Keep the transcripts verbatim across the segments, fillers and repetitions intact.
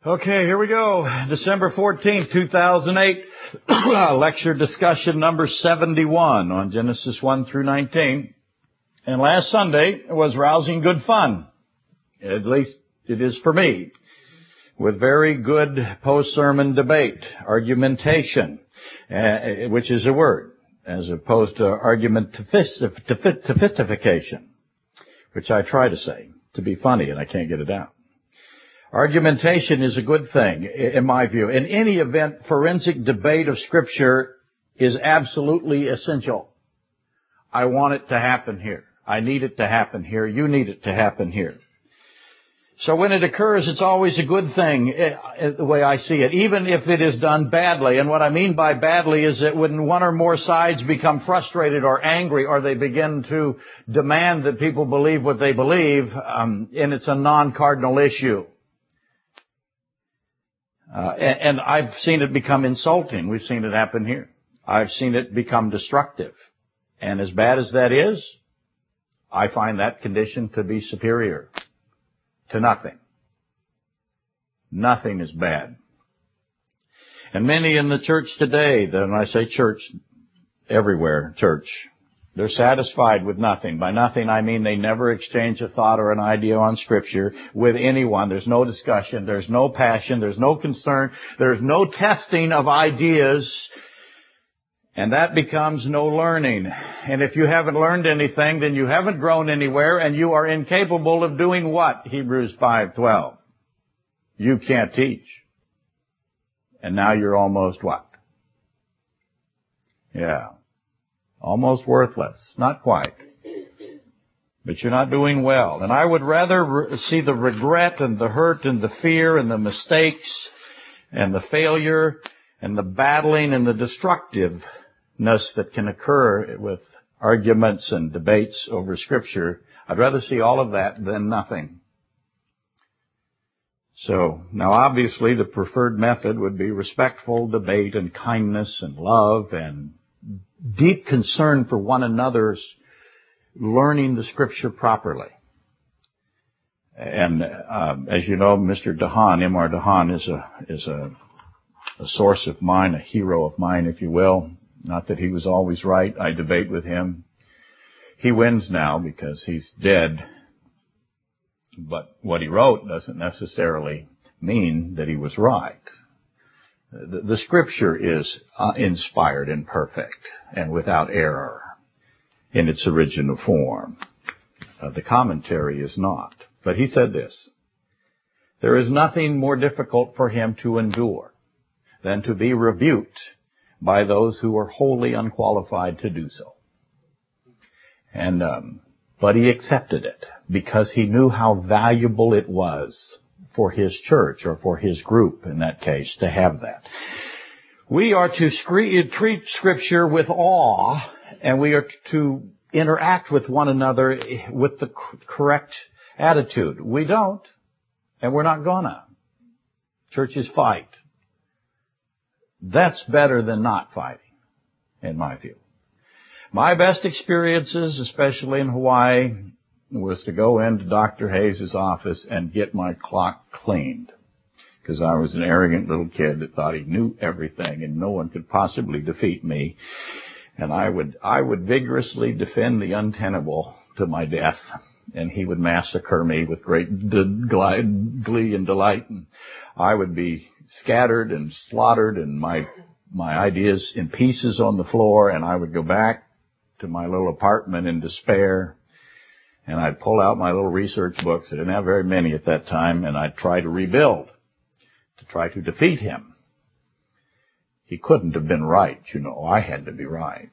Okay, here we go. December fourteenth, two thousand eight. Lecture discussion number seventy-one on Genesis one through nineteen. And last Sunday was rousing good fun. At least it is for me. With very good post-sermon debate, argumentation, uh, which is a word, as opposed to argumentification, which I try to say to be funny and I can't get it out. Argumentation is a good thing, in my view. In any event, forensic debate of Scripture is absolutely essential. I want it to happen here. I need it to happen here. You need it to happen here. So when it occurs, it's always a good thing, the way I see it, even if it is done badly. And what I mean by badly is that when one or more sides become frustrated or angry, or they begin to demand that people believe what they believe, um, and it's a non-cardinal issue. Uh, and, and I've seen it become insulting. We've seen it happen here. I've seen it become destructive. And as bad as that is, I find that condition to be superior to nothing. Nothing is bad. And many in the church today, when I say church, everywhere, church, they're satisfied with nothing. By nothing, I mean they never exchange a thought or an idea on Scripture with anyone. There's no discussion. There's no passion. There's no concern. There's no testing of ideas. And that becomes no learning. And if you haven't learned anything, then you haven't grown anywhere, and you are incapable of doing what? Hebrews five twelve. You can't teach. And now you're almost what? Yeah. Almost worthless. Not quite. But you're not doing well. And I would rather re- see the regret and the hurt and the fear and the mistakes and the failure and the battling and the destructiveness that can occur with arguments and debates over Scripture. I'd rather see all of that than nothing. So, now obviously the preferred method would be respectful debate and kindness and love and deep concern for one another's learning the Scripture properly. And um, as you know, Mister DeHaan, M R DeHaan, is a is a, a source of mine, a hero of mine, if you will. Not that he was always right. I debate with him. He wins now because he's dead. But what he wrote doesn't necessarily mean that he was right. The, the Scripture is uh, inspired and perfect and without error in its original form. Uh, the commentary is not. But he said this: there is nothing more difficult for him to endure than to be rebuked by those who are wholly unqualified to do so. And um, but he accepted it because he knew how valuable it was for his church, or for his group in that case, to have that. We are to treat Scripture with awe, and we are to interact with one another with the correct attitude. We don't, and we're not gonna. Churches fight. That's better than not fighting, in my view. My best experiences, especially in Hawaii, was to go into Doctor Hayes' office and get my clock cleaned. Because I was an arrogant little kid that thought he knew everything and no one could possibly defeat me. And I would, I would vigorously defend the untenable to my death. And he would massacre me with great glee and delight. And I would be scattered and slaughtered and my, my ideas in pieces on the floor. And I would go back to my little apartment in despair. And I'd pull out my little research books. I didn't have very many at that time. And I'd try to rebuild, to try to defeat him. He couldn't have been right, you know. I had to be right.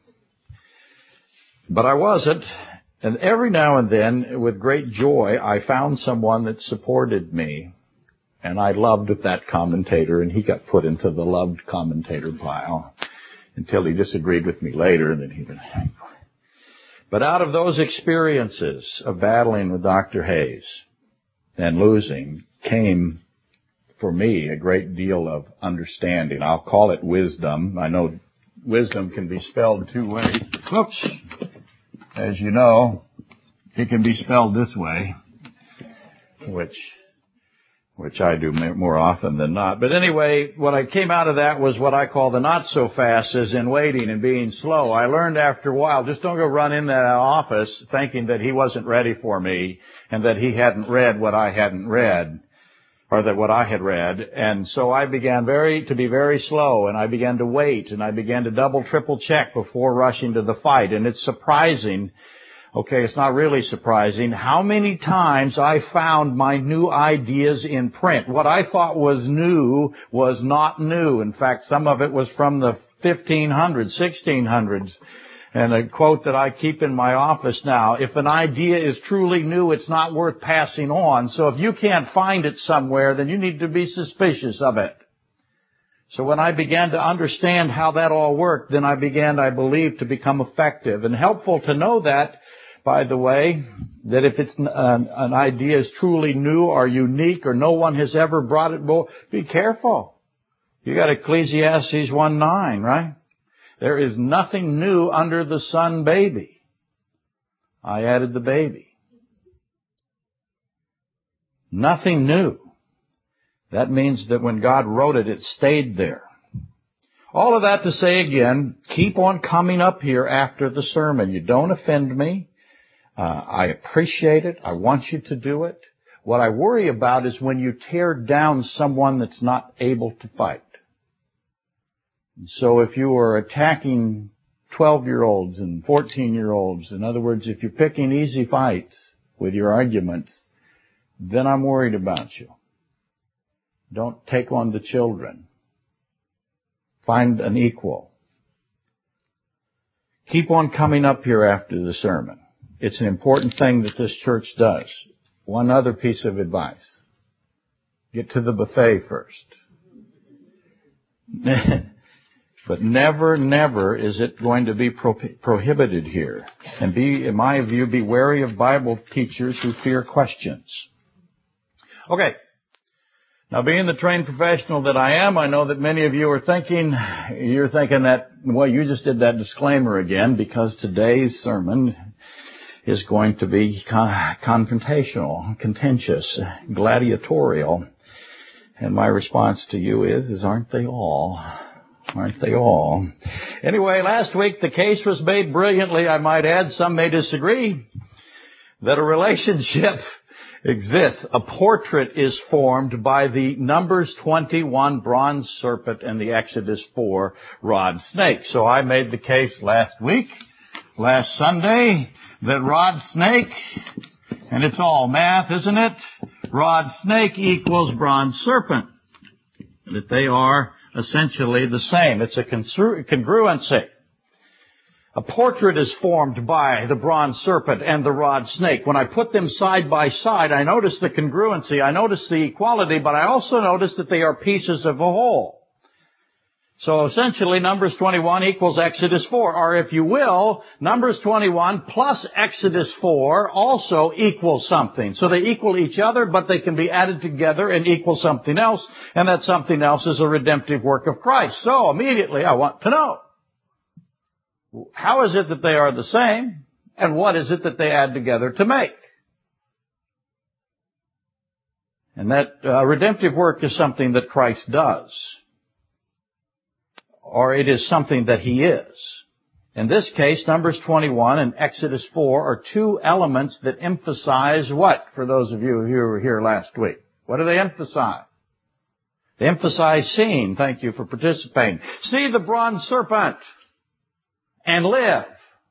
But I wasn't. And every now and then, with great joy, I found someone that supported me. And I loved that commentator, and he got put into the loved commentator pile until he disagreed with me later, and then he would... But out of those experiences of battling with Doctor Hayes and losing came, for me, a great deal of understanding. I'll call it wisdom. I know wisdom can be spelled two ways. Oops. As you know, it can be spelled this way, which which I do more often than not. But anyway, what I came out of that was what I call the not so fast, as in waiting and being slow. I learned after a while, just don't go run in that office thinking that he wasn't ready for me and that he hadn't read what I hadn't read, or that what I had read. And so I began very, to be very slow, and I began to wait, and I began to double, triple check before rushing to the fight. And it's surprising, okay, it's not really surprising, how many times I found my new ideas in print. What I thought was new was not new. In fact, some of it was from the fifteen hundreds, sixteen hundreds. And a quote that I keep in my office now, if an idea is truly new, it's not worth passing on. So if you can't find it somewhere, then you need to be suspicious of it. So when I began to understand how that all worked, then I began, I believe, to become effective. And helpful to know that, by the way, that if it's an, an idea is truly new or unique or no one has ever brought it before, be careful. You got Ecclesiastes one nine, right? There is nothing new under the sun, baby. I added the baby. Nothing new. That means that when God wrote it, it stayed there. All of that to say again, keep on coming up here after the sermon. You don't offend me. Uh, I appreciate it. I want you to do it. What I worry about is when you tear down someone that's not able to fight. So if you are attacking twelve-year-olds and fourteen-year-olds, in other words, if you're picking easy fights with your arguments, then I'm worried about you. Don't take on the children. Find an equal. Keep on coming up here after the sermon. It's an important thing that this church does. One other piece of advice. Get to the buffet first. But never, never is it going to be pro- prohibited here. And be, in my view, be wary of Bible teachers who fear questions. Okay. Now, being the trained professional that I am, I know that many of you are thinking, you're thinking that, well, you just did that disclaimer again, because today's sermon is going to be con- confrontational, contentious, gladiatorial. And my response to you is, is aren't they all? Aren't they all? Anyway, last week the case was made brilliantly, I might add, some may disagree, that a relationship exists. A portrait is formed by the Numbers twenty-one bronze serpent and the Exodus four rod snake. So I made the case last week, last Sunday, that rod snake, and it's all math, isn't it? Rod snake equals bronze serpent. That they are essentially the same. It's a congruency. A portrait is formed by the bronze serpent and the rod snake. When I put them side by side, I notice the congruency, I notice the equality, but I also notice that they are pieces of a whole. So essentially, Numbers twenty-one equals Exodus four, or if you will, Numbers twenty-one plus Exodus four also equals something. So they equal each other, but they can be added together and equal something else, and that something else is a redemptive work of Christ. So immediately I want to know, how is it that they are the same, and what is it that they add together to make? And that uh, redemptive work is something that Christ does. Or it is something that He is. In this case, Numbers twenty-one and Exodus four are two elements that emphasize what, for those of you who were here last week? What do they emphasize? They emphasize seeing. Thank you for participating. See the bronze serpent and live.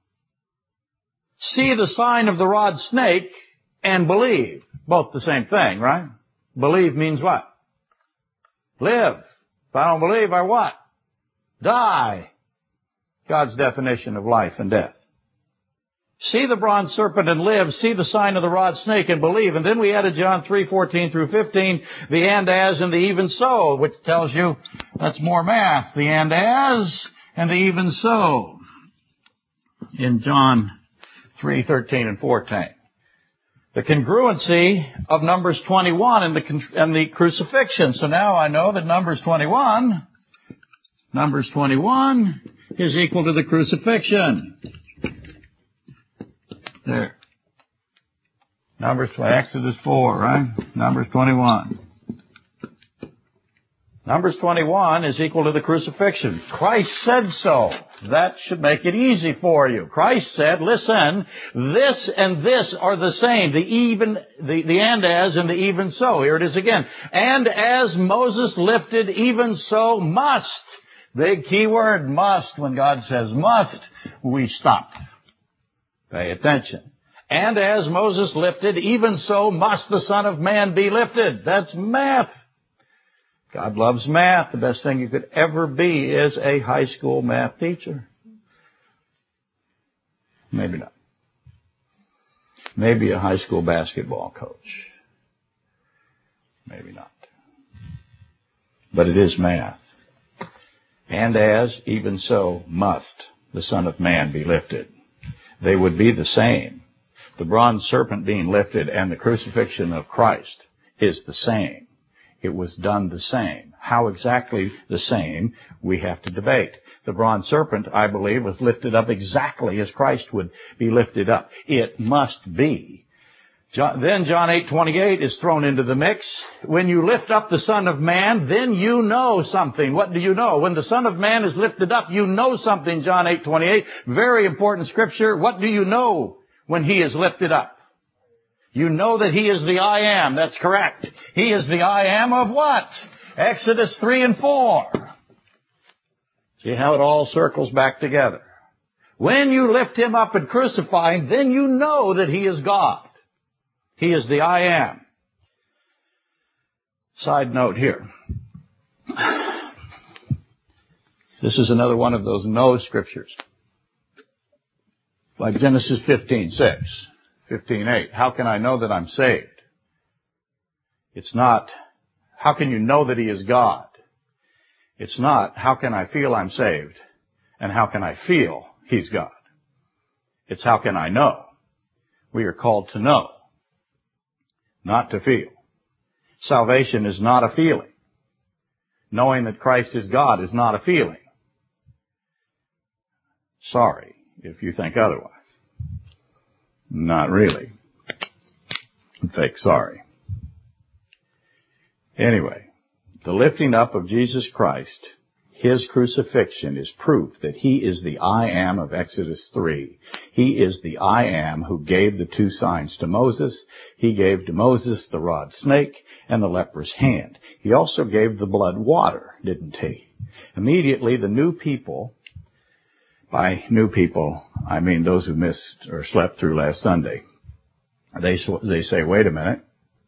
See the sign of the rod snake and believe. Both the same thing, right? Believe means what? Live. If I don't believe, I what? Die. God's definition of life and death. See the bronze serpent and live. See the sign of the rod snake and believe. And then we added John three fourteen through fifteen, the and as and the even so, which tells you that's more math. The and as and the even so in John three thirteen and fourteen. The congruency of Numbers twenty-one and the, and the crucifixion. So now I know that Numbers twenty-one... Numbers twenty-one is equal to the crucifixion. There. Numbers, Exodus four, right? Numbers twenty-one. Numbers twenty-one is equal to the crucifixion. Christ said so. That should make it easy for you. Christ said, listen, this and this are the same. The even, the, the and as and the even so. Here it is again. And as Moses lifted, even so must. Big key word, must. When God says must, we stop. Pay attention. And as Moses lifted, even so must the Son of Man be lifted. That's math. God loves math. The best thing you could ever be is a high school math teacher. Maybe not. Maybe a high school basketball coach. Maybe not. But it is math. And as, even so, must the Son of Man be lifted. They would be the same. The bronze serpent being lifted and the crucifixion of Christ is the same. It was done the same. How exactly the same, we have to debate. The bronze serpent, I believe, was lifted up exactly as Christ would be lifted up. It must be. John, then John eight twenty-eight is thrown into the mix. When you lift up the Son of Man, then you know something. What do you know? When the Son of Man is lifted up, you know something, John eight twenty-eight. Very important scripture. What do you know when He is lifted up? You know that He is the I Am. That's correct. He is the I Am of what? Exodus three and four. See how it all circles back together. When you lift Him up and crucify Him, then you know that He is God. He is the I Am. Side note here. This is another one of those no scriptures. Like Genesis fifteen six. fifteen eight. How can I know that I'm saved? It's not, how can you know that He is God? It's not, how can I feel I'm saved? And how can I feel He's God? It's how can I know? We are called to know, not to feel. Salvation is not a feeling. Knowing that Christ is God is not a feeling. Sorry if you think otherwise. Not really. Fake sorry. Anyway, the lifting up of Jesus Christ, His crucifixion, is proof that He is the I Am of Exodus three. He is the I Am who gave the two signs to Moses. He gave to Moses the rod snake and the leper's hand. He also gave the blood water, didn't He? Immediately the new people, by new people, I mean those who missed or slept through last Sunday, they they say, wait a minute,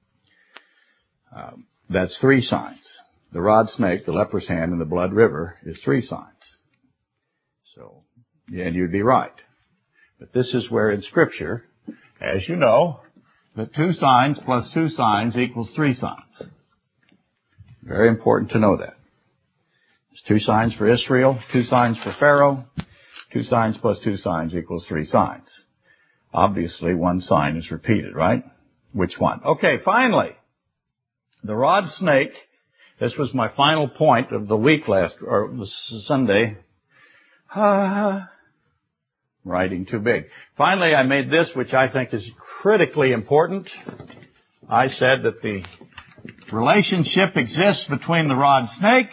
um, that's three signs. The rod snake, the leper's hand, and the blood river is three signs. So, yeah, and you'd be right. But this is where in Scripture, as you know, that two signs plus two signs equals three signs. Very important to know that. There's two signs for Israel, two signs for Pharaoh. Two signs plus two signs equals three signs. Obviously, one sign is repeated, right? Which one? Okay, finally, the rod snake. This was my final point of the week last, or Sunday. Ah, writing too big. Finally, I made this, which I think is critically important. I said that the relationship exists between the rod snake,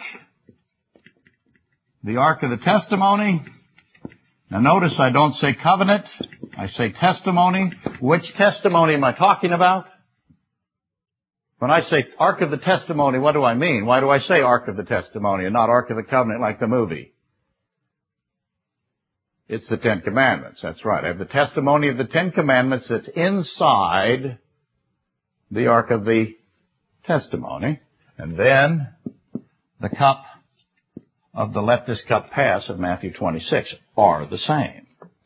the Ark of the Testimony. Now notice I don't say covenant, I say testimony. Which testimony am I talking about? When I say Ark of the Testimony, what do I mean? Why do I say Ark of the Testimony and not Ark of the Covenant like the movie? It's the Ten Commandments, that's right. I have the testimony of the Ten Commandments that's inside the Ark of the Testimony. And then the cup of the let this cup pass of Matthew twenty-six are the same.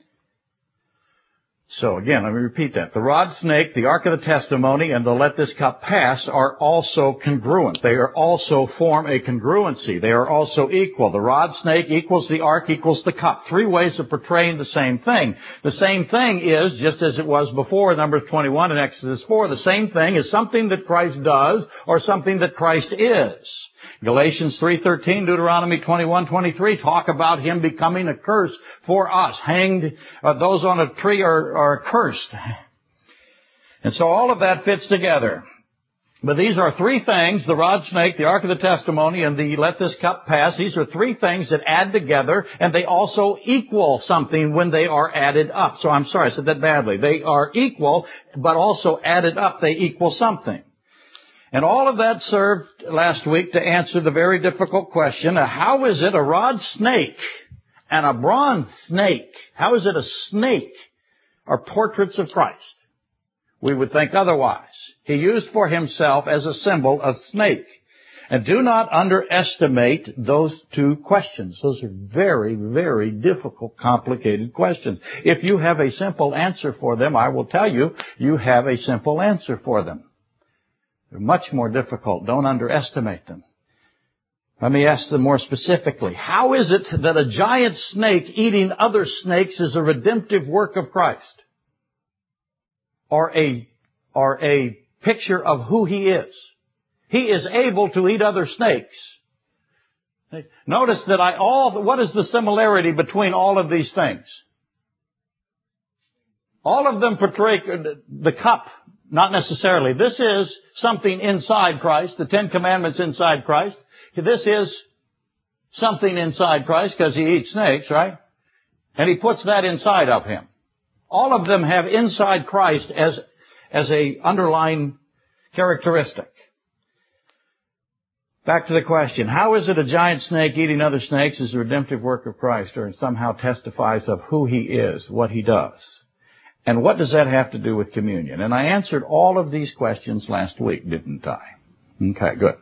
So again, let me repeat that. The rod snake, the Ark of the Testimony, and the let this cup pass are also congruent. They are also form a congruency. They are also equal. The rod snake equals the Ark equals the cup. Three ways of portraying the same thing. The same thing is, just as it was before, Numbers twenty-one and Exodus four, the same thing is something that Christ does or something that Christ is. Galatians three thirteen, Deuteronomy twenty-one twenty-three talk about Him becoming a curse for us. Hanged, uh, those on a tree are, are cursed. And so all of that fits together. But these are three things, the rod, snake, the ark of the testimony, and the let this cup pass. These are three things that add together, and they also equal something when they are added up. So I'm sorry, I said that badly. They are equal, but also added up, they equal something. And all of that served last week to answer the very difficult question, how is it a rod snake and a bronze snake, how is it a snake, are portraits of Christ? We would think otherwise. He used for himself as a symbol a snake. And do not underestimate those two questions. Those are very, very difficult, complicated questions. If you have a simple answer for them, I will tell you, you have a simple answer for them. They're much more difficult. Don't underestimate them. Let me ask them more specifically. How is it that a giant snake eating other snakes is a redemptive work of Christ? Or a, or a picture of who He is? He is able to eat other snakes. Notice that I all, what is the similarity between all of these things? All of them portray the cup, not necessarily. This is something inside Christ, the Ten Commandments inside Christ. This is something inside Christ because He eats snakes, right? And He puts that inside of Him. All of them have inside Christ as, as a underlying characteristic. Back to the question. How is it a giant snake eating other snakes is the redemptive work of Christ, or somehow testifies of who He is, what He does? And what does that have to do with communion? And I answered all of these questions last week, didn't I? Okay, good.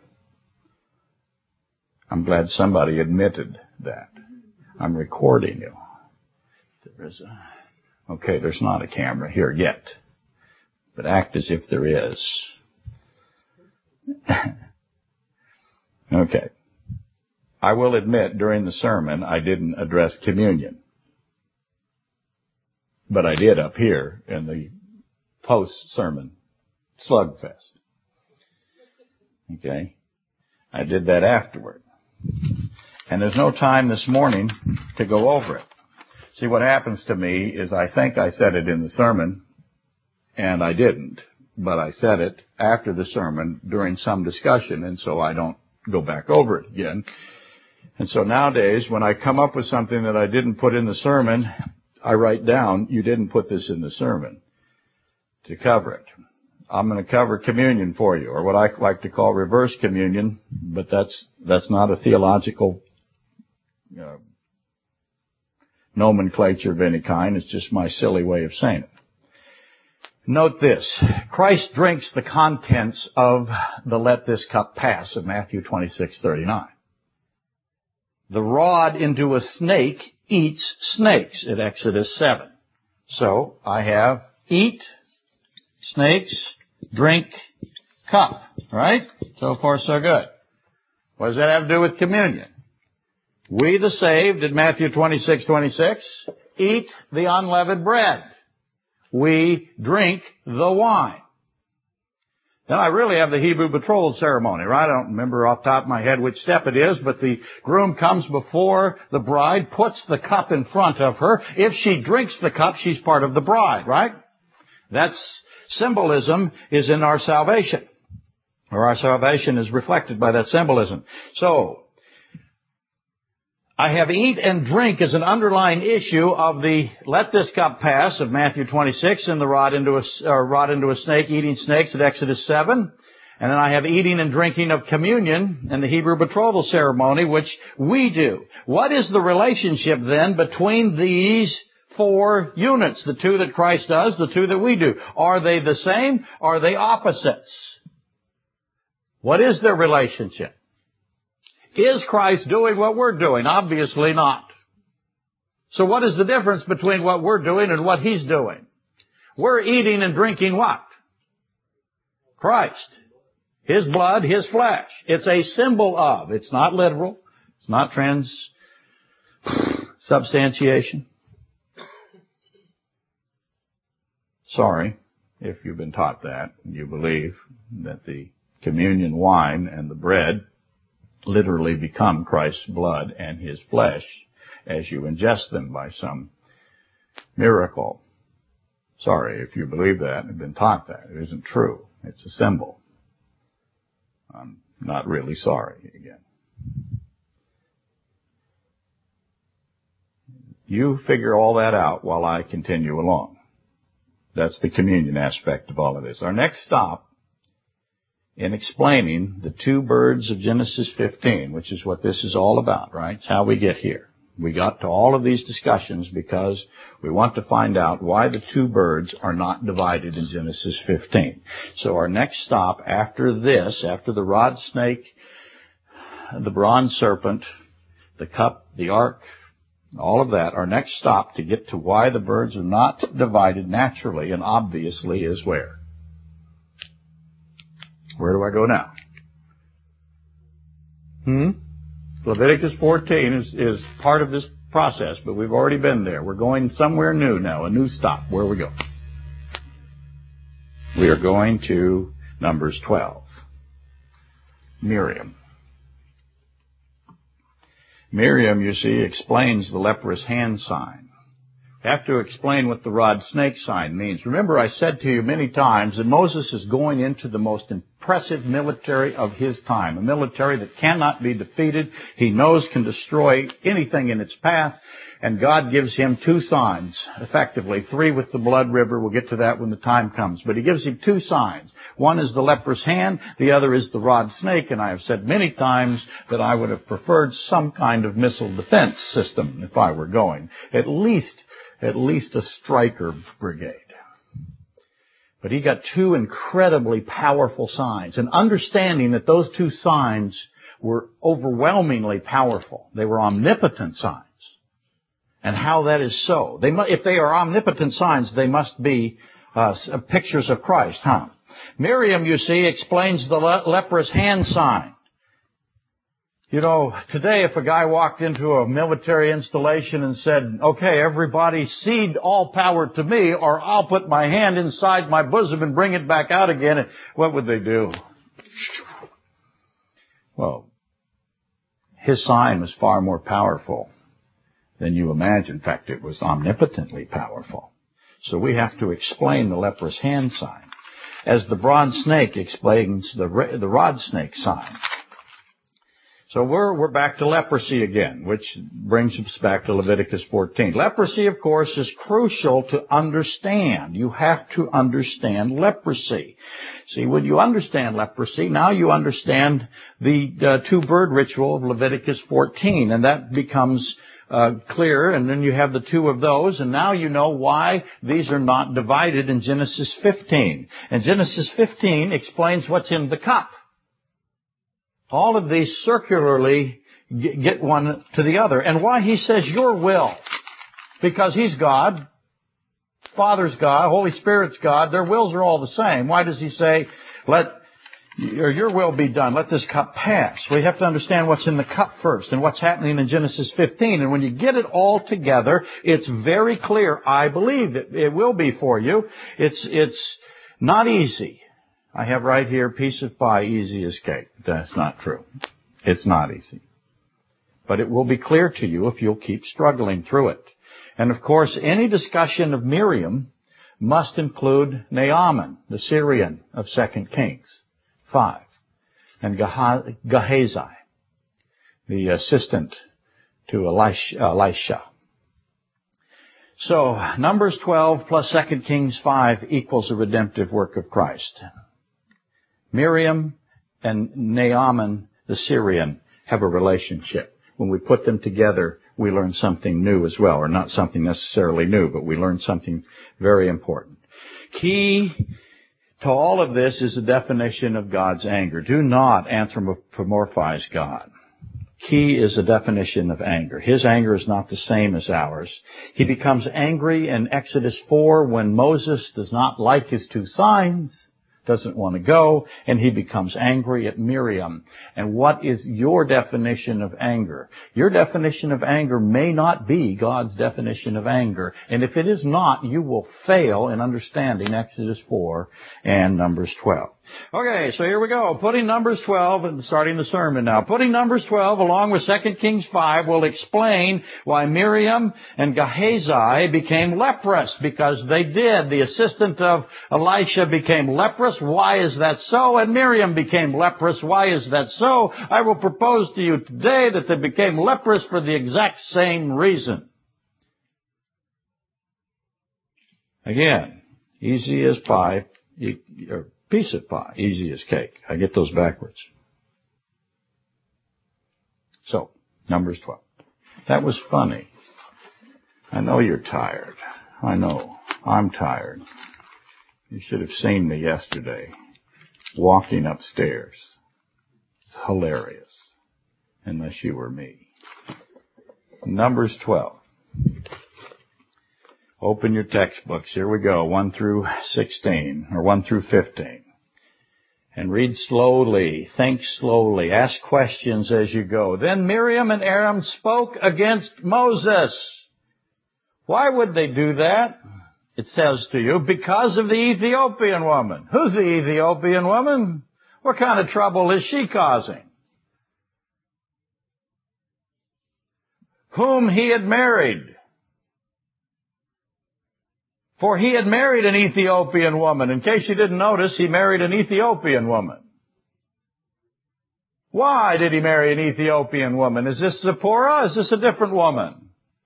I'm glad somebody admitted that. I'm recording you. There is a... Okay, there's not a camera here yet, but act as if there is. Okay. I will admit during the sermon I didn't address communion, but I did up here in the post-sermon slugfest. Okay. I did that afterward. And there's no time this morning to go over it. See, what happens to me is I think I said it in the sermon, and I didn't. But I said it after the sermon during some discussion, and so I don't go back over it again. And so nowadays, when I come up with something that I didn't put in the sermon, I write down, you didn't put this in the sermon, to cover it. I'm going to cover communion for you, or what I like to call reverse communion, but that's that's not a theological uh, nomenclature of any kind. It's just my silly way of saying it. Note this. Christ drinks the contents of the let this cup pass of Matthew twenty-six thirty-nine. The rod into a snake eats snakes at Exodus seven. So I have eat, snakes, drink, cup. Right? So far so good. What does that have to do with communion? We the saved in Matthew twenty-six twenty-six eat the unleavened bread. We drink the wine. Now, I really have the Hebrew betrothal ceremony, right? I don't remember off the top of my head which step it is, but the groom comes before the bride, puts the cup in front of her. If she drinks the cup, she's part of the bride, right? That's symbolism is in our salvation, or our salvation is reflected by that symbolism. So, I have eat and drink as an underlying issue of the let this cup pass of Matthew twenty-six and the rod into a, or rod into a snake, eating snakes at Exodus seven. And then I have eating and drinking of communion and the Hebrew betrothal ceremony, which we do. What is the relationship then between these four units? The two that Christ does, the two that we do. Are they the same? Are they opposites? What is their relationship? Is Christ doing what we're doing? Obviously not. So what is the difference between what we're doing and what He's doing? We're eating and drinking what? Christ. His blood, His flesh. It's a symbol of. It's not literal. It's not transubstantiation. Sorry if you've been taught that and you believe that the communion wine and the bread literally become Christ's blood and His flesh as you ingest them by some miracle. Sorry if you believe that and have been taught that. It isn't true. It's a symbol. I'm not really sorry again. You figure all that out while I continue along. That's the communion aspect of all of this. Our next stop in explaining the two birds of Genesis fifteen, which is what this is all about, right? It's how we get here. We got to all of these discussions because we want to find out why the two birds are not divided in Genesis fifteen. So our next stop after this, after the rod snake, the bronze serpent, the cup, the ark, all of that, our next stop to get to why the birds are not divided naturally and obviously is where? Where do I go now? Hmm? Leviticus fourteen is, is part of this process, but we've already been there. We're going somewhere new now, a new stop. Where we go? We are going to Numbers twelve. Miriam. Miriam, you see, explains the leprous hand sign. I have to explain what the rod snake sign means. Remember, I said to you many times that Moses is going into the most impressive military of his time, a military that cannot be defeated. He knows can destroy anything in its path, and God gives him two signs, effectively, three with the blood river. We'll get to that when the time comes. But he gives him two signs. One is the leprous hand, the other is the rod snake, and I have said many times that I would have preferred some kind of missile defense system if I were going. At least At least a striker brigade. But he got two incredibly powerful signs. And understanding that those two signs were overwhelmingly powerful. They were omnipotent signs. And how that is so. They mu- if they are omnipotent signs, they must be uh, pictures of Christ, huh? Miriam, you see, explains the le- leprous hand sign. You know, today if a guy walked into a military installation and said, okay, everybody cede all power to me or I'll put my hand inside my bosom and bring it back out again, what would they do? Well, his sign was far more powerful than you imagine. In fact, it was omnipotently powerful. So we have to explain the leprous hand sign, as the bronze snake explains the, the rod snake sign. So we're, we're back to leprosy again, which brings us back to Leviticus fourteen. Leprosy, of course, is crucial to understand. You have to understand leprosy. See, when you understand leprosy, now you understand the uh, two-bird ritual of Leviticus fourteen, and that becomes uh, clear, and then you have the two of those, and now you know why these are not divided in Genesis fifteen. And Genesis fifteen explains what's in the cup. All of these circularly get one to the other. And why he says your will. Because he's God. Father's God. Holy Spirit's God. Their wills are all the same. Why does he say, let or your will be done. Let this cup pass. We have to understand what's in the cup first and what's happening in Genesis fifteen. And when you get it all together, it's very clear. I believe that it will be for you. It's, it's not easy. I have right here, piece of pie, easy escape. That's not true. It's not easy. But it will be clear to you if you'll keep struggling through it. And of course, any discussion of Miriam must include Naaman, the Syrian of Second Kings five, and Gehazi, the assistant to Elisha. Elisha. So, Numbers twelve plus Second Kings five equals a redemptive work of Christ. Miriam and Naaman, the Syrian, have a relationship. When we put them together, we learn something new as well, or not something necessarily new, but we learn something very important. Key to all of this is the definition of God's anger. Do not anthropomorphize God. Key is a definition of anger. His anger is not the same as ours. He becomes angry in Exodus four when Moses does not like his two signs, doesn't want to go, and he becomes angry at Miriam. And what is your definition of anger? Your definition of anger may not be God's definition of anger. And if it is not, you will fail in understanding Exodus four and Numbers twelve. Okay, so here we go. Putting Numbers twelve, and starting the sermon now. Putting Numbers twelve along with Second Kings five will explain why Miriam and Gehazi became leprous, because they did. The assistant of Elisha became leprous. Why is that so? And Miriam became leprous. Why is that so? I will propose to you today that they became leprous for the exact same reason. Again, easy as pie, or piece of pie, easy as cake. I get those backwards. So, Numbers twelve. That was funny. I know you're tired. I know. I'm tired. You should have seen me yesterday walking upstairs. It's hilarious. Unless you were me. Numbers twelve. Open your textbooks. Here we go. one through sixteen, or one through fifteen. And read slowly. Think slowly. Ask questions as you go. Then Miriam and Aaron spoke against Moses. Why would they do that? It says to you, because of the Ethiopian woman. Who's the Ethiopian woman? What kind of trouble is she causing? Whom he had married. For he had married an Ethiopian woman. In case you didn't notice, he married an Ethiopian woman. Why did he marry an Ethiopian woman? Is this Zipporah? Is this a different woman?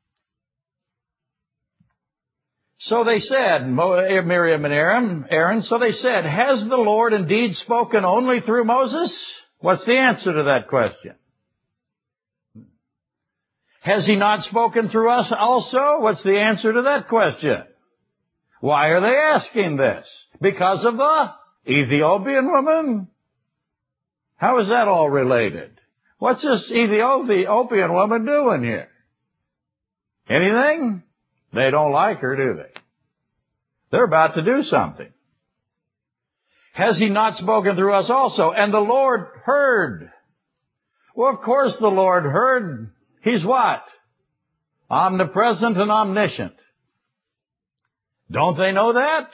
So they said, Miriam and Aaron, Aaron, so they said, has the Lord indeed spoken only through Moses? What's the answer to that question? Has he not spoken through us also? What's the answer to that question? Why are they asking this? Because of the Ethiopian woman? How is that all related? What's this Ethiopian woman doing here? Anything? They don't like her, do they? They're about to do something. Has he not spoken through us also? And the Lord heard. Well, of course the Lord heard. He's what? Omnipresent and omniscient. Don't they know that?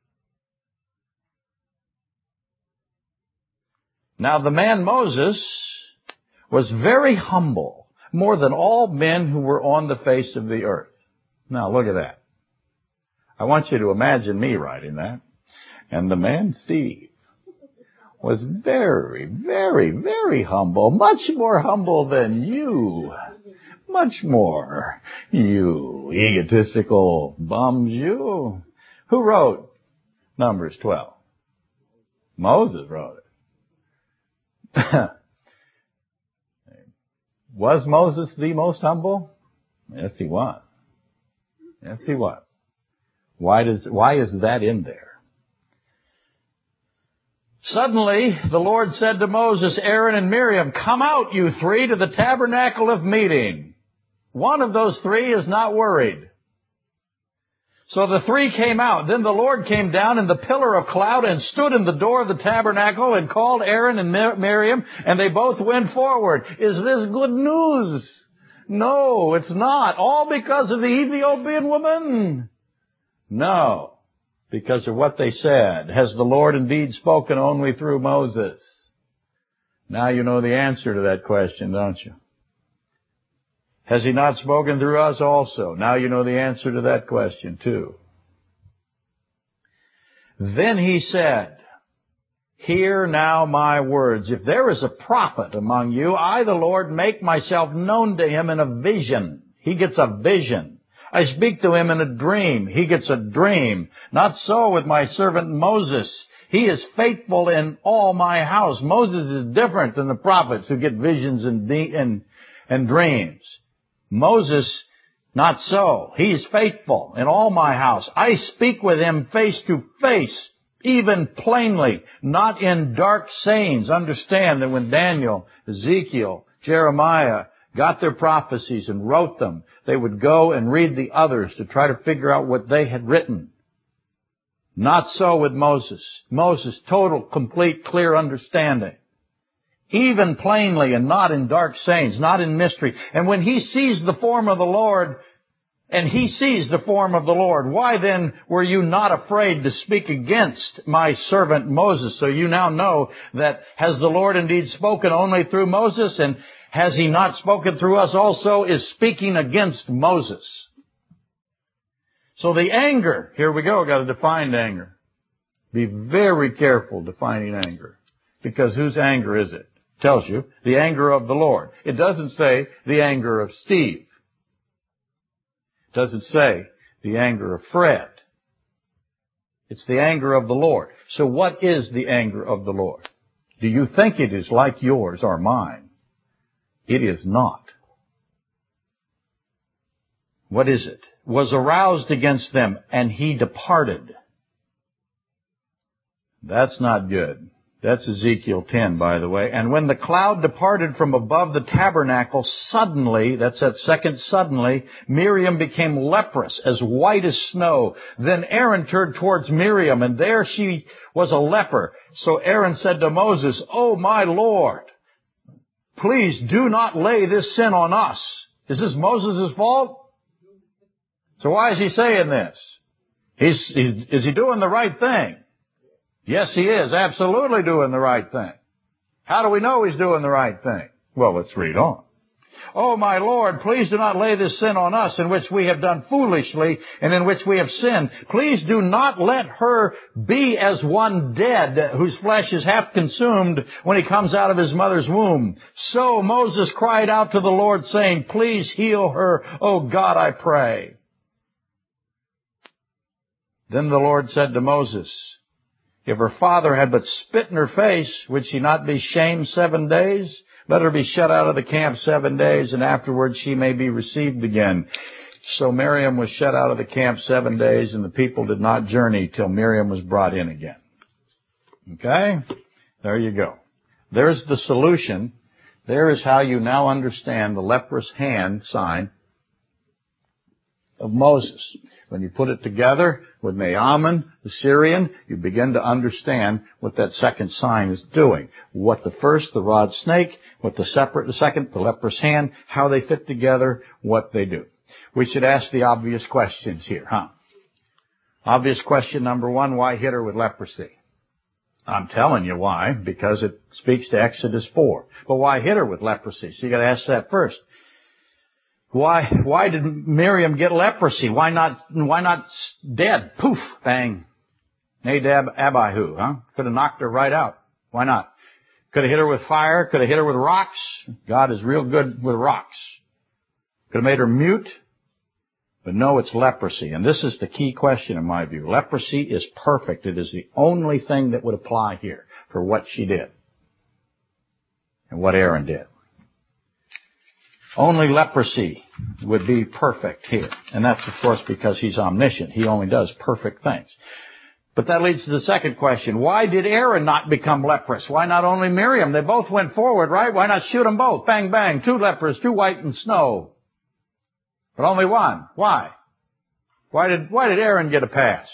Now the man Moses was very humble, more than all men who were on the face of the earth. Now look at that. I want you to imagine me writing that. And the man Steve was very, very, very humble, much more humble than you. Much more. You egotistical bums, you. Who wrote Numbers twelve? Moses wrote it. Was Moses the most humble? Yes, he was. Yes, he was. Why does, why is that in there? Suddenly, the Lord said to Moses, Aaron, and Miriam, come out, you three, to the tabernacle of meeting. One of those three is not worried. So the three came out. Then the Lord came down in the pillar of cloud and stood in the door of the tabernacle and called Aaron and Miriam, and they both went forward. Is this good news? No, it's not. All because of the Ethiopian woman? No, because of what they said. Has the Lord indeed spoken only through Moses? Now you know the answer to that question, don't you? Has he not spoken through us also? Now you know the answer to that question too. Then he said, hear now my words. If there is a prophet among you, I, the Lord, make myself known to him in a vision. He gets a vision. I speak to him in a dream. He gets a dream. Not so with my servant Moses. He is faithful in all my house. Moses is different than the prophets who get visions and, and, and dreams. Moses, not so. He is faithful in all my house. I speak with him face to face, even plainly, not in dark sayings. Understand that when Daniel, Ezekiel, Jeremiah got their prophecies and wrote them, they would go and read the others to try to figure out what they had written. Not so with Moses. Moses, total, complete, clear understanding. Even plainly and not in dark sayings, not in mystery. And when he sees the form of the Lord, And he sees the form of the Lord. Why then were you not afraid to speak against my servant Moses? So you now know that has the Lord indeed spoken only through Moses, and has he not spoken through us also, is speaking against Moses. So the anger, here we go, got to define anger. Be very careful defining anger. Because whose anger is it? It tells you, the anger of the Lord. It doesn't say the anger of Steve. Doesn't say the anger of Fred. It's the anger of the Lord. So what is the anger of the Lord? Do you think it is like yours or mine? It is not. What is it? Was aroused against them, and he departed. That's not good. That's Ezekiel ten, by the way. And when the cloud departed from above the tabernacle, suddenly, that's that second suddenly, Miriam became leprous, as white as snow. Then Aaron turned towards Miriam, and there she was a leper. So Aaron said to Moses, "Oh, my Lord, please do not lay this sin on us." Is this Moses' fault? So why is he saying this? He's, he's, is he doing the right thing? Yes, he is absolutely doing the right thing. How do we know he's doing the right thing? Well, let's read on. "Oh, my Lord, please do not lay this sin on us in which we have done foolishly and in which we have sinned. Please do not let her be as one dead whose flesh is half consumed when he comes out of his mother's womb." So Moses cried out to the Lord, saying, "Please heal her, O God, I pray." Then the Lord said to Moses, "If her father had but spit in her face, would she not be shamed seven days? Let her be shut out of the camp seven days, and afterwards she may be received again." So Miriam was shut out of the camp seven days, and the people did not journey till Miriam was brought in again. Okay? There you go. There's the solution. There is how you now understand the leprous hand sign of Moses. When you put it together with Naaman, the Syrian, you begin to understand what that second sign is doing. What the first, the rod snake, what the separate, the second, the leprous hand, how they fit together, what they do. We should ask the obvious questions here, huh? Obvious question number one, why hit her with leprosy? I'm telling you why, because it speaks to Exodus four. But why hit her with leprosy? So you got to ask that first. Why, why did Miriam get leprosy? Why not, why not dead? Poof, bang. Nadab, Abihu, huh? Could have knocked her right out. Why not? Could have hit her with fire. Could have hit her with rocks. God is real good with rocks. Could have made her mute. But no, it's leprosy. And this is the key question in my view. Leprosy is perfect. It is the only thing that would apply here for what she did and what Aaron did. Only leprosy would be perfect here. And that's, of course, because he's omniscient. He only does perfect things. But that leads to the second question. Why did Aaron not become leprous? Why not only Miriam? They both went forward, right? Why not shoot them both? Bang, bang. Two lepers, two white in snow. But only one. Why? Why did, why did Aaron get a pass?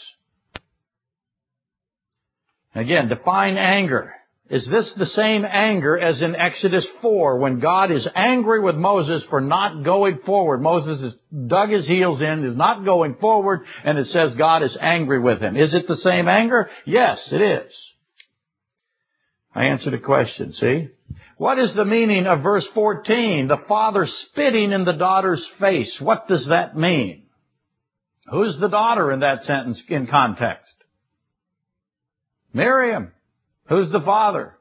Again, define anger. Is this the same anger as in Exodus four when God is angry with Moses for not going forward? Moses has dug his heels in, is not going forward, and it says God is angry with him. Is it the same anger? Yes, it is. I answered the question, see? What is the meaning of verse fourteen? The father spitting in the daughter's face. What does that mean? Who's the daughter in that sentence in context? Miriam. Who's the father?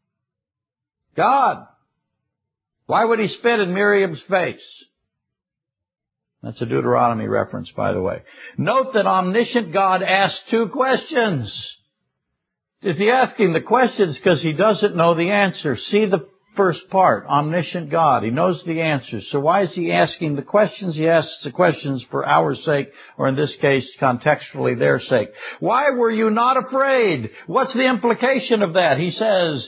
God. Why would he spit in Miriam's face? That's a Deuteronomy reference, by the way. Note that omniscient God asked two questions. Is he asking the questions because he doesn't know the answer? See the first part, omniscient God. He knows the answers. So why is he asking the questions? He asks the questions for our sake, or in this case, contextually, their sake. Why were you not afraid? What's the implication of that? He says,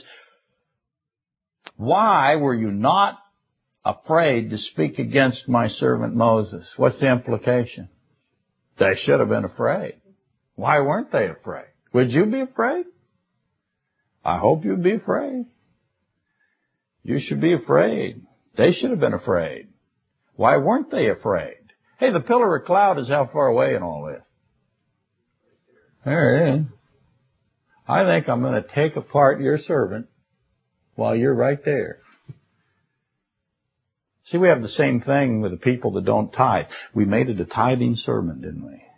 why were you not afraid to speak against my servant Moses? What's the implication? They should have been afraid. Why weren't they afraid? Would you be afraid? I hope you'd be afraid. You should be afraid. They should have been afraid. Why weren't they afraid? Hey, the pillar of cloud is how far away in all this? There it is. I think I'm going to take apart your servant while you're right there. See, we have the same thing with the people that don't tithe. We made it a tithing sermon, didn't we?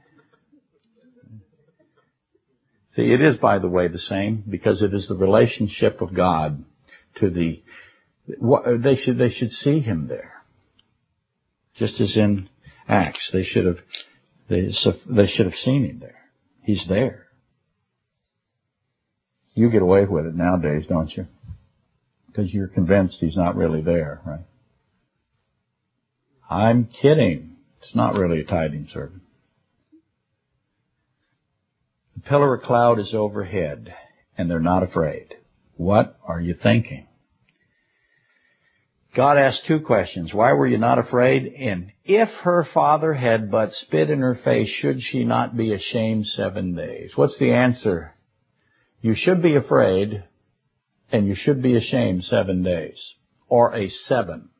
See, it is, by the way, the same, because it is the relationship of God to the, what, they should, they should see Him there. Just as in Acts, they should have, they, they should have seen Him there. He's there. You get away with it nowadays, don't you? Because you're convinced He's not really there, right? I'm kidding. It's not really a tithing servant. The pillar of cloud is overhead, and they're not afraid. What are you thinking? God asked two questions. Why were you not afraid? And if her father had but spit in her face, should she not be ashamed seven days? What's the answer? You should be afraid, and you should be ashamed seven days, or a seven.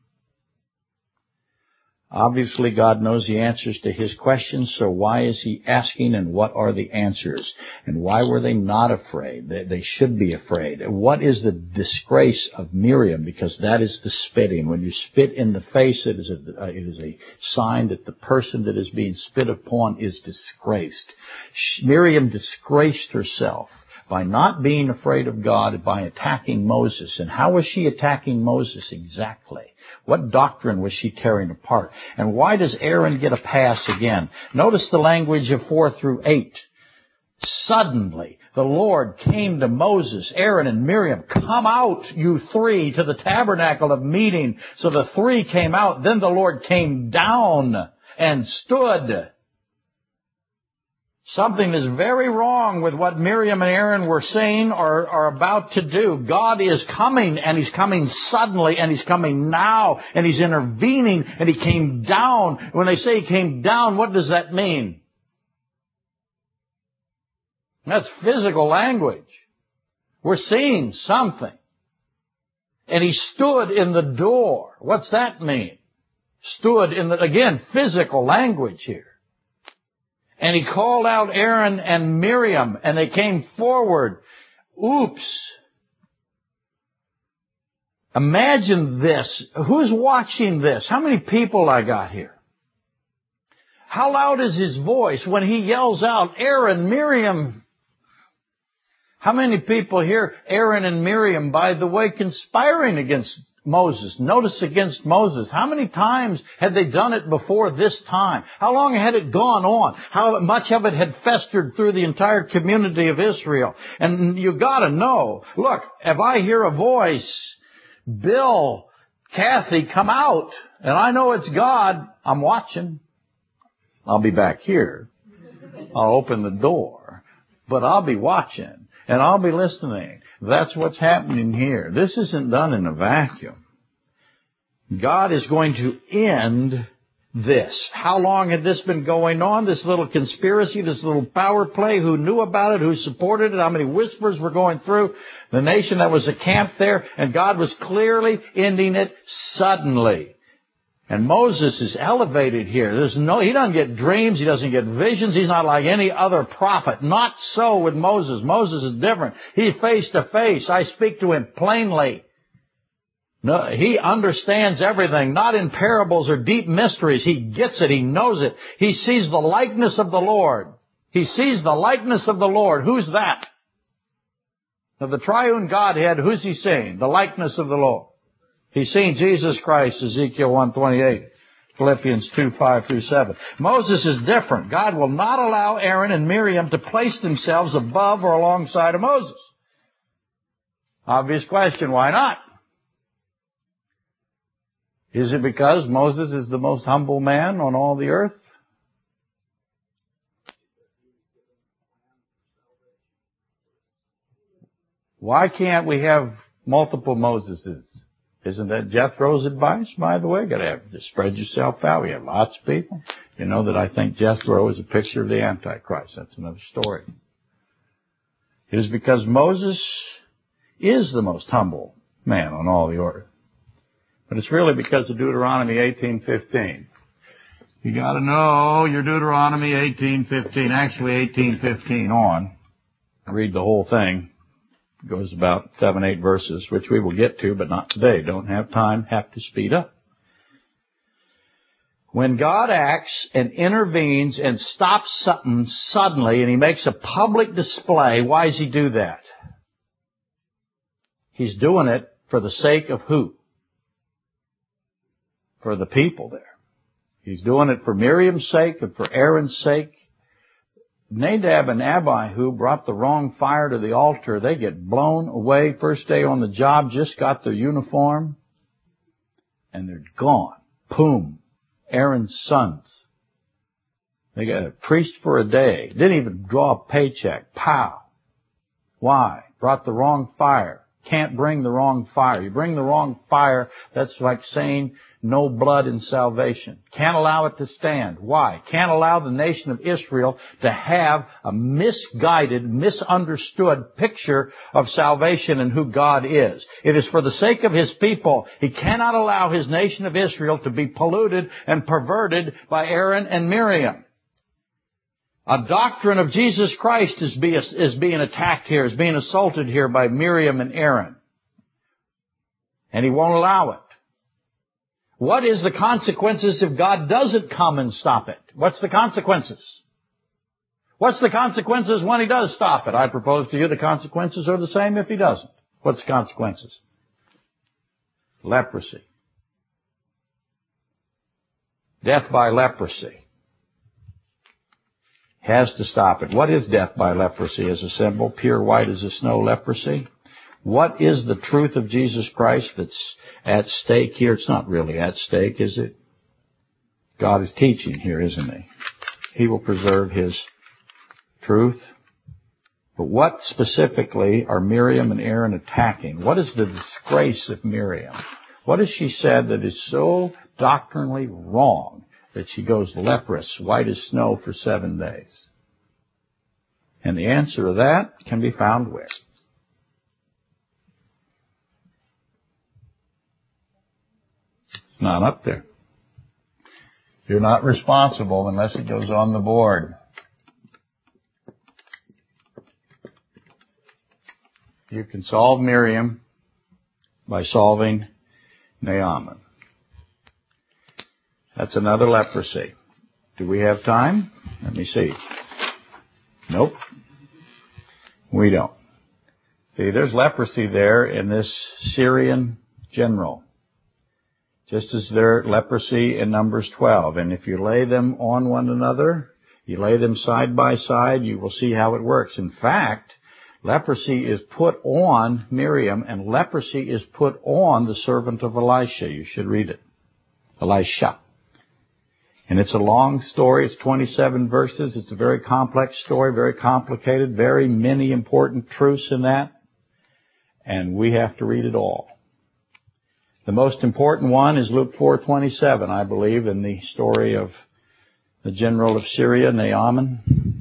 Obviously, God knows the answers to His questions, so why is He asking, and what are the answers? And why were they not afraid? They, they should be afraid. What is the disgrace of Miriam? Because that is the spitting. When you spit in the face, it is a, it is a sign that the person that is being spit upon is disgraced. Miriam disgraced herself by not being afraid of God, by attacking Moses. And how was she attacking Moses exactly? What doctrine was she tearing apart? And why does Aaron get a pass again? Notice the language of four through eight. Suddenly, the Lord came to Moses, Aaron, and Miriam. Come out, you three, to the tabernacle of meeting. So the three came out. Then the Lord came down and stood. Something is very wrong with what Miriam and Aaron were saying or are about to do. God is coming, and He's coming suddenly, and He's coming now, and He's intervening, and He came down. When they say He came down, what does that mean? That's physical language. We're seeing something. And He stood in the door. What's that mean? Stood in the, again, physical language here. And He called out Aaron and Miriam, and they came forward. Oops. Imagine this. Who's watching this? How many people I got here? How loud is His voice when He yells out, Aaron, Miriam? How many people hear Aaron and Miriam, by the way, conspiring against Moses? Notice against Moses. How many times had they done it before this time? How long had it gone on? How much of it had festered through the entire community of Israel? And you gotta know, look, if I hear a voice, Bill, Kathy, come out, and I know it's God, I'm watching. I'll be back here. I'll open the door. But I'll be watching. And I'll be listening. That's what's happening here. This isn't done in a vacuum. God is going to end this. How long had this been going on? This little conspiracy, this little power play. Who knew about it? Who supported it? How many whispers were going through the nation that was camped there? And God was clearly ending it suddenly. And Moses is elevated here. There's no, he doesn't get dreams. He doesn't get visions. He's not like any other prophet. Not so with Moses. Moses is different. He's face to face. I speak to him plainly. No, he understands everything, not in parables or deep mysteries. He gets it. He knows it. He sees the likeness of the Lord. He sees the likeness of the Lord. Who's that? Of the triune Godhead, who's he seeing? The likeness of the Lord. He's seen Jesus Christ, Ezekiel one twenty-eight, Philippians two five through seven. Moses is different. God will not allow Aaron and Miriam to place themselves above or alongside of Moses. Obvious question, why not? Is it because Moses is the most humble man on all the earth? Why can't we have multiple Moseses? Isn't that Jethro's advice, by the way? Got to have to spread yourself out. We have lots of people. You know that I think Jethro is a picture of the Antichrist. That's another story. It is because Moses is the most humble man on all the earth. But it's really because of Deuteronomy eighteen fifteen. You got to know your Deuteronomy eighteen fifteen, actually eighteen fifteen on. Read the whole thing. It goes about seven, eight verses, which we will get to, but not today. Don't have time, have to speed up. When God acts and intervenes and stops something suddenly and He makes a public display, why does He do that? He's doing it for the sake of who? For the people there. He's doing it for Miriam's sake and for Aaron's sake. Nadab and Abihu brought the wrong fire to the altar. They get blown away first day on the job, just got their uniform, and they're gone. Boom. Aaron's sons. They got a priest for a day. Didn't even draw a paycheck. Pow. Why? Brought the wrong fire. Can't bring the wrong fire. You bring the wrong fire, that's like saying no blood in salvation. Can't allow it to stand. Why? Can't allow the nation of Israel to have a misguided, misunderstood picture of salvation and who God is. It is for the sake of His people. He cannot allow His nation of Israel to be polluted and perverted by Aaron and Miriam. A doctrine of Jesus Christ is, be, is being attacked here, is being assaulted here by Miriam and Aaron. And He won't allow it. What is the consequences if God doesn't come and stop it? What's the consequences? What's the consequences when He does stop it? I propose to you the consequences are the same if He doesn't. What's the consequences? Leprosy. Death by leprosy. Has to stop it. What is death by leprosy as a symbol? Pure white as the snow leprosy. What is the truth of Jesus Christ that's at stake here? It's not really at stake, is it? God is teaching here, isn't He? He will preserve His truth. But what specifically are Miriam and Aaron attacking? What is the disgrace of Miriam? What has she said that is so doctrinally wrong that she goes leprous, white as snow for seven days? And the answer to that can be found where? It's not up there. You're not responsible unless it goes on the board. You can solve Miriam by solving Naaman. That's another leprosy. Do we have time? Let me see. Nope. We don't. See, there's leprosy there in this Syrian general. Just as there's leprosy in Numbers twelve. And if you lay them on one another, you lay them side by side, you will see how it works. In fact, leprosy is put on Miriam, and leprosy is put on the servant of Elisha. You should read it. Elisha. And it's a long story. It's twenty-seven verses. It's a very complex story, very complicated, very many important truths in that. And we have to read it all. The most important one is Luke four twenty-seven, I believe, in the story of the general of Syria, Naaman.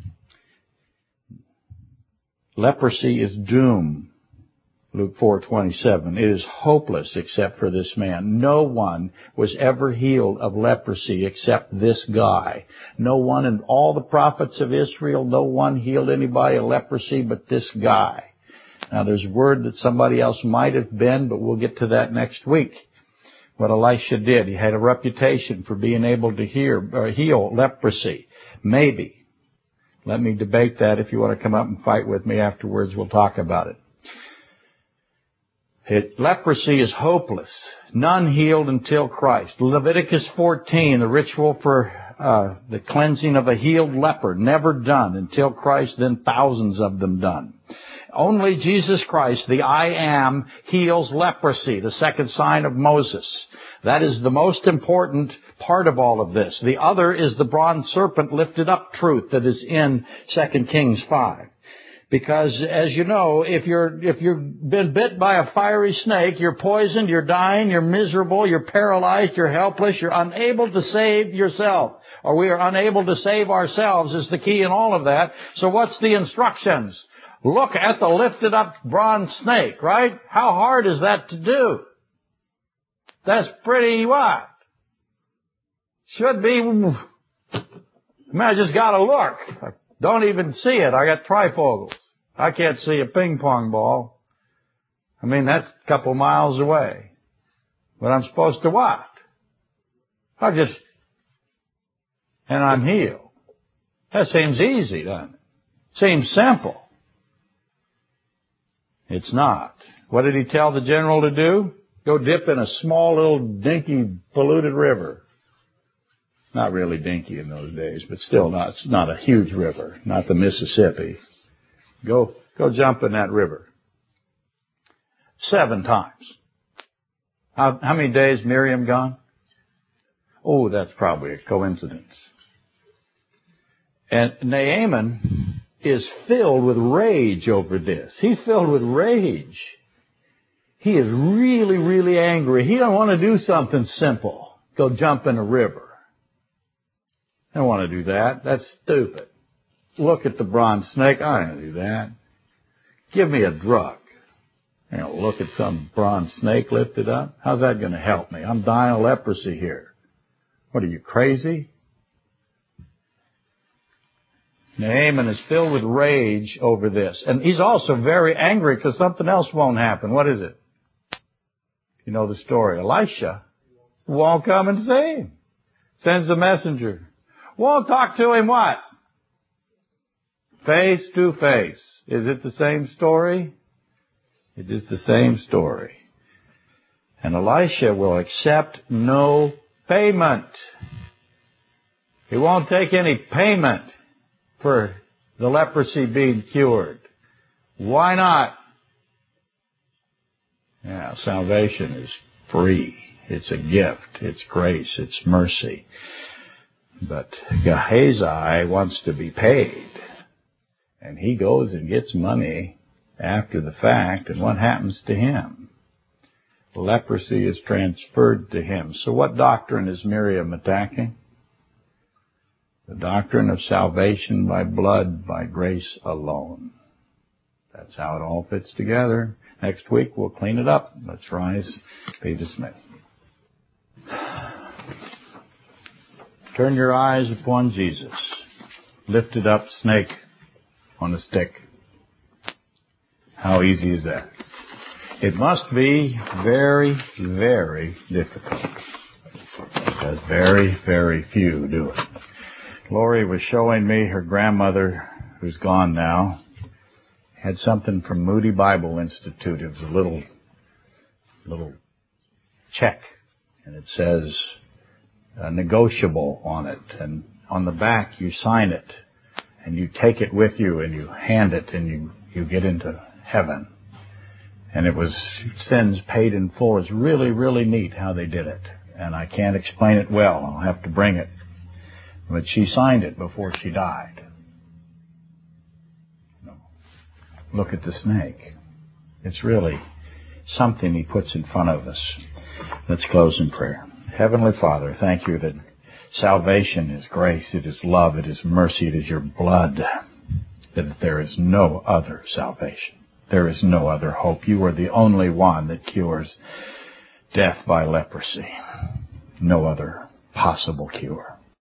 Leprosy is doom. Luke four twenty-seven. It is hopeless except for this man. No one was ever healed of leprosy except this guy. No one in all the prophets of Israel, no one healed anybody of leprosy but this guy. Now there's word that somebody else might have been, but we'll get to that next week. What Elisha did, he had a reputation for being able to hear, or heal leprosy. Maybe. Let me debate that. If you want to come up and fight with me afterwards, we'll talk about it. It, leprosy is hopeless. None healed until Christ. Leviticus fourteen, the ritual for uh, the cleansing of a healed leper, never done until Christ, then thousands of them done. Only Jesus Christ, the I Am, heals leprosy, the second sign of Moses. That is the most important part of all of this. The other is the bronze serpent lifted up truth that is in Second Kings five. Because, as you know, if you're, if you've been bit by a fiery snake, you're poisoned, you're dying, you're miserable, you're paralyzed, you're helpless, you're unable to save yourself. Or we are unable to save ourselves is the key in all of that. So what's the instructions? Look at the lifted up bronze snake, right? How hard is that to do? That's pretty what? Should be. I mean, I just got to look. I don't even see it. I got trifocals. I can't see a ping pong ball. I mean, that's a couple miles away. But I'm supposed to what? I just, and I'm healed. That seems easy, doesn't it? Seems simple. It's not. What did he tell the general to do? Go dip in a small little dinky polluted river. Not really dinky in those days, but still not, it's not a huge river, not the Mississippi. Go, go jump in that river. Seven times. How, how many days Miriam gone? Oh, that's probably a coincidence. And Naaman is filled with rage over this. He's filled with rage. He is really, really angry. He don't want to do something simple. Go jump in a river. I don't want to do that. That's stupid. Look at the bronze snake. I don't want to do that. Give me a drug. You know, look at some bronze snake lifted up. How's that going to help me? I'm dying of leprosy here. What are you, crazy? Naaman is filled with rage over this. And he's also very angry because something else won't happen. What is it? You know the story. Elisha won't come and see him. Sends a messenger. Won't talk to him what? Face to face. Is it the same story? It is the same story. And Elisha will accept no payment. He won't take any payment for the leprosy being cured. Why not? Yeah, salvation is free. It's a gift. It's grace. It's mercy. But Gehazi wants to be paid. And he goes and gets money after the fact. And what happens to him? Leprosy is transferred to him. So what doctrine is Miriam attacking? The doctrine of salvation by blood, by grace alone. That's how it all fits together. Next week we'll clean it up. Let's rise. Be dismissed. Turn your eyes upon Jesus. Lifted up snake on a stick. How easy is that? It must be very, very difficult. Because very, very few do it. Lori was showing me her grandmother, who's gone now, had something from Moody Bible Institute. It was a little, little check. And it says, uh, negotiable on it. And on the back you sign it. And you take it with you and you hand it and you, you get into heaven. And it was sins paid in full. It's really, really neat how they did it. And I can't explain it well. I'll have to bring it. But she signed it before she died. Look at the snake. It's really something he puts in front of us. Let's close in prayer. Heavenly Father, thank you that salvation is grace, it is love, it is mercy, it is your blood. That there is no other salvation. There is no other hope. You are the only one that cures death by leprosy. No other possible cure.